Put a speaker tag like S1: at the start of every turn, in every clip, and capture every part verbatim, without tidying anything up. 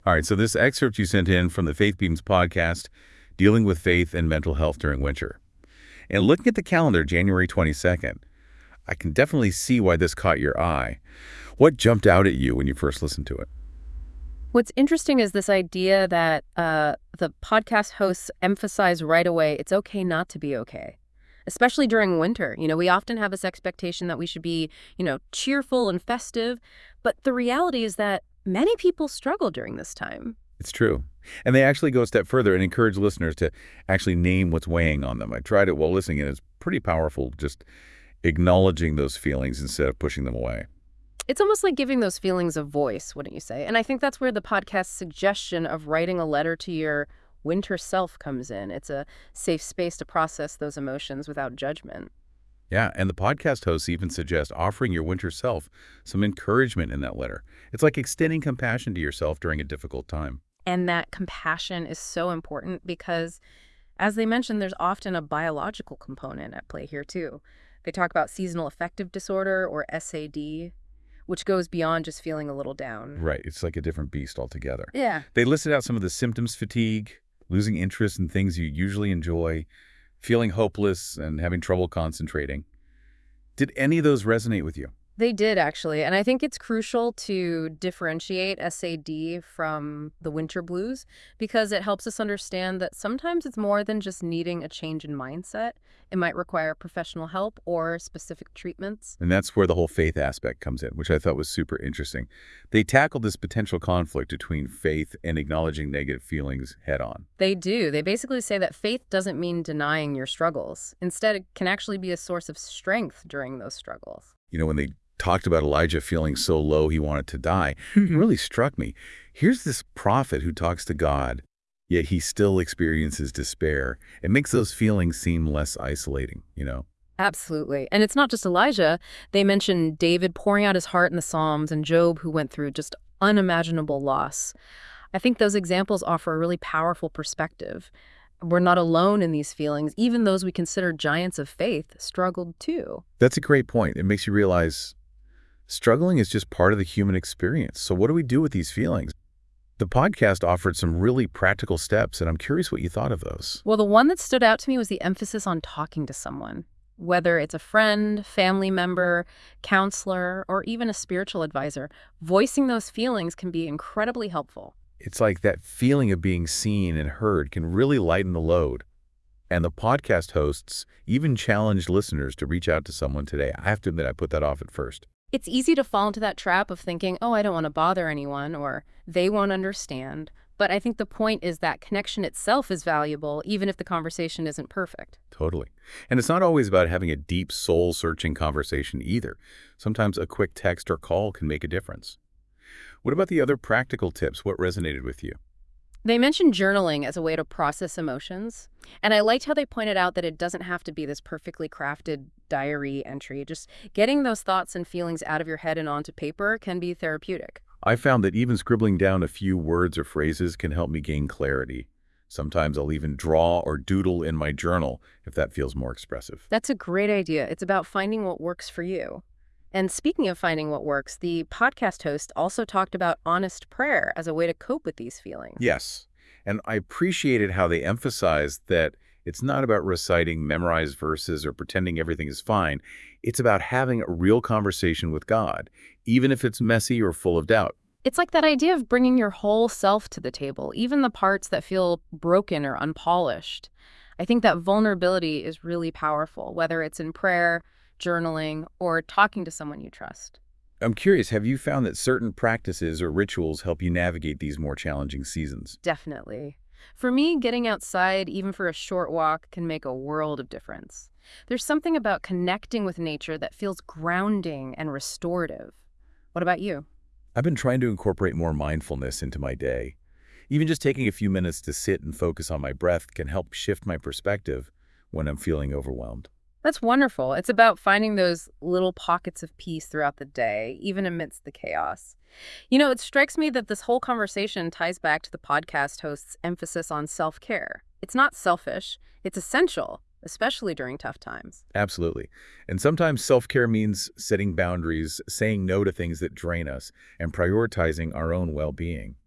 S1: All right, so this excerpt you sent in from the Faith Beams podcast, Dealing with Faith and Mental Health During Winter. And looking at the calendar, January twenty-second, I can definitely see why this caught your eye. What jumped out at you when you first listened to it?
S2: What's interesting is this idea that uh, the podcast hosts emphasize right away it's okay not to be okay, especially during winter. You know, we often have this expectation that we should be, you know, cheerful and festive, but the reality is that many people struggle during this time.
S1: It's true. And they actually go a step further and encourage listeners to actually name what's weighing on them. I tried it while listening, and it's pretty powerful just acknowledging those feelings instead of pushing them away.
S2: It's almost like giving those feelings a voice, wouldn't you say? And I think that's where the podcast's suggestion of writing a letter to your winter self comes in. It's a safe space to process those emotions without judgment.
S1: Yeah, and the podcast hosts even suggest offering your winter self some encouragement in that letter. It's like extending compassion to yourself during a difficult time.
S2: And that compassion is so important because, as they mentioned, there's often a biological component at play here, too. They talk about seasonal affective disorder, or S A D, which goes beyond just feeling a little down.
S1: Right, it's like a different beast altogether.
S2: Yeah.
S1: They listed out some of the symptoms: fatigue, losing interest in things you usually enjoy, feeling hopeless, and having trouble concentrating. Did any of those resonate with you?
S2: They did, actually. And I think it's crucial to differentiate S A D from the winter blues because it helps us understand that sometimes it's more than just needing a change in mindset. It might require professional help or specific treatments.
S1: And that's where the whole faith aspect comes in, which I thought was super interesting. They tackled this potential conflict between faith and acknowledging negative feelings head on.
S2: They do. They basically say that faith doesn't mean denying your struggles. Instead, it can actually be a source of strength during those struggles.
S1: You know, when they talked about Elijah feeling so low he wanted to die, it really struck me. Here's this prophet who talks to God, yet he still experiences despair. It makes those feelings seem less isolating, you know?
S2: Absolutely. And it's not just Elijah. They mention David pouring out his heart in the Psalms and Job, who went through just unimaginable loss. I think those examples offer a really powerful perspective. We're not alone in these feelings. Even those we consider giants of faith struggled too.
S1: That's a great point. It makes you realize struggling is just part of the human experience. So what do we do with these feelings? The podcast offered some really practical steps, and I'm curious what you thought of those.
S2: Well, the one that stood out to me was the emphasis on talking to someone. Whether it's a friend, family member, counselor, or even a spiritual advisor, voicing those feelings can be incredibly helpful.
S1: It's like that feeling of being seen and heard can really lighten the load. And the podcast hosts even challenged listeners to reach out to someone today. I have to admit, I put that off at first.
S2: It's easy to fall into that trap of thinking, oh, I don't want to bother anyone, or they won't understand. But I think the point is that connection itself is valuable, even if the conversation isn't perfect.
S1: Totally. And it's not always about having a deep, soul-searching conversation either. Sometimes a quick text or call can make a difference. What about the other practical tips? What resonated with you?
S2: They mentioned journaling as a way to process emotions, and I liked how they pointed out that it doesn't have to be this perfectly crafted diary entry. Just getting those thoughts and feelings out of your head and onto paper can be therapeutic.
S1: I found that even scribbling down a few words or phrases can help me gain clarity. Sometimes I'll even draw or doodle in my journal if that feels more expressive.
S2: That's a great idea. It's about finding what works for you. And speaking of finding what works, the podcast host also talked about honest prayer as a way to cope with these feelings.
S1: Yes, and I appreciated how they emphasized that it's not about reciting memorized verses or pretending everything is fine. It's about having a real conversation with God, even if it's messy or full of doubt.
S2: It's like that idea of bringing your whole self to the table, even the parts that feel broken or unpolished. I think that vulnerability is really powerful, whether it's in prayer, journaling, or talking to someone you trust.
S1: I'm curious, have you found that certain practices or rituals help you navigate these more challenging seasons?
S2: Definitely. For me, getting outside, even for a short walk, can make a world of difference. There's something about connecting with nature that feels grounding and restorative. What about you?
S1: I've been trying to incorporate more mindfulness into my day. Even just taking a few minutes to sit and focus on my breath can help shift my perspective when I'm feeling overwhelmed.
S2: That's wonderful. It's about finding those little pockets of peace throughout the day, even amidst the chaos. You know, it strikes me that this whole conversation ties back to the podcast host's emphasis on self-care. It's not selfish, it's essential, especially during tough times.
S1: Absolutely. And sometimes self-care means setting boundaries, saying no to things that drain us, and prioritizing our own well-being.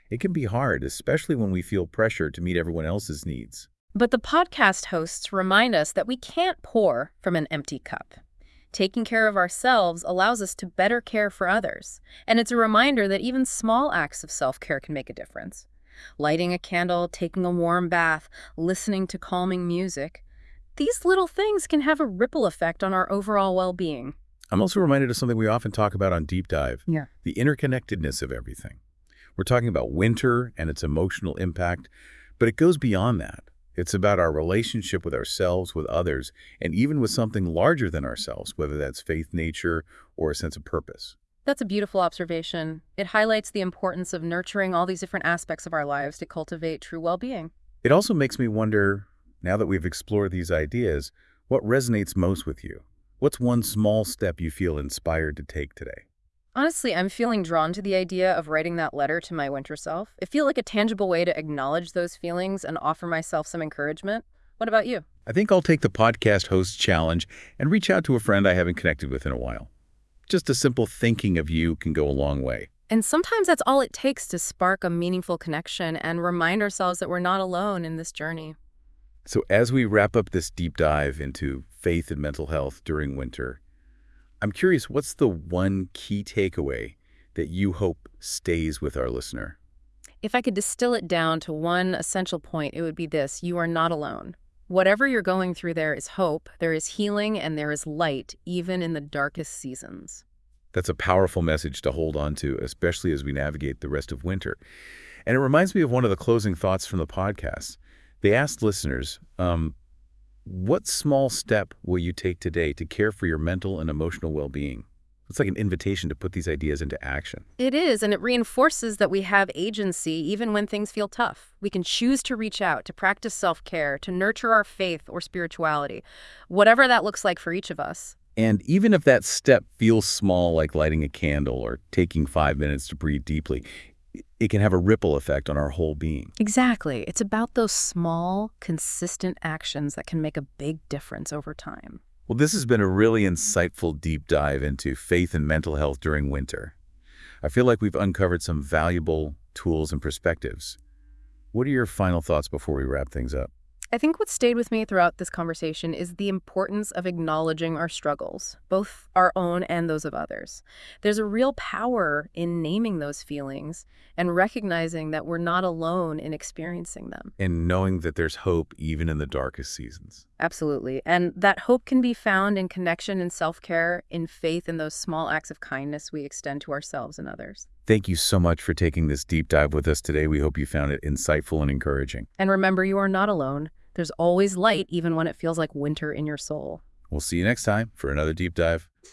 S1: It can be hard, especially when we feel pressure to meet everyone else's needs.
S2: But the podcast hosts remind us that we can't pour from an empty cup. Taking care of ourselves allows us to better care for others. And it's a reminder that even small acts of self-care can make a difference. Lighting a candle, taking a warm bath, listening to calming music. These little things can have a ripple effect on our overall well-being.
S1: I'm also reminded of something we often talk about on Deep Dive,
S2: Yeah.
S1: the interconnectedness of everything. We're talking about winter and its emotional impact, but it goes beyond that. It's about our relationship with ourselves, with others, and even with something larger than ourselves, whether that's faith, nature, or a sense of purpose.
S2: That's a beautiful observation. It highlights the importance of nurturing all these different aspects of our lives to cultivate true well-being.
S1: It also makes me wonder, now that we've explored these ideas, what resonates most with you? What's one small step you feel inspired to take today?
S2: Honestly, I'm feeling drawn to the idea of writing that letter to my winter self. It feels like a tangible way to acknowledge those feelings and offer myself some encouragement. What about you?
S1: I think I'll take the podcast host challenge and reach out to a friend I haven't connected with in a while. Just a simple thinking of you can go a long way.
S2: And sometimes that's all it takes to spark a meaningful connection and remind ourselves that we're not alone in this journey.
S1: So as we wrap up this deep dive into faith and mental health during winter, I'm curious, what's the one key takeaway that you hope stays with our listener?
S2: If I could distill it down to one essential point, it would be this: you are not alone. Whatever you're going through, there is hope, there is healing, and there is light, even in the darkest seasons.
S1: That's a powerful message to hold on to, especially as we navigate the rest of winter. And it reminds me of one of the closing thoughts from the podcast. They asked listeners, um, what small step will you take today to care for your mental and emotional well-being? It's like an invitation to put these ideas into action.
S2: It is, and it reinforces that we have agency even when things feel tough. We can choose to reach out, to practice self-care, to nurture our faith or spirituality, whatever that looks like for each of us.
S1: And even if that step feels small, like lighting a candle or taking five minutes to breathe deeply, it can have a ripple effect on our whole being.
S2: Exactly. It's about those small, consistent actions that can make a big difference over time.
S1: Well, this has been a really insightful deep dive into faith and mental health during winter. I feel like we've uncovered some valuable tools and perspectives. What are your final thoughts before we wrap things up?
S2: I think what stayed with me throughout this conversation is the importance of acknowledging our struggles, both our own and those of others. There's a real power in naming those feelings and recognizing that we're not alone in experiencing them.
S1: And knowing that there's hope even in the darkest seasons.
S2: Absolutely. And that hope can be found in connection and self-care, in faith in those small acts of kindness we extend to ourselves and others.
S1: Thank you so much for taking this deep dive with us today. We hope you found it insightful and encouraging.
S2: And remember, you are not alone. There's always light, even when it feels like winter in your soul.
S1: We'll see you next time for another deep dive.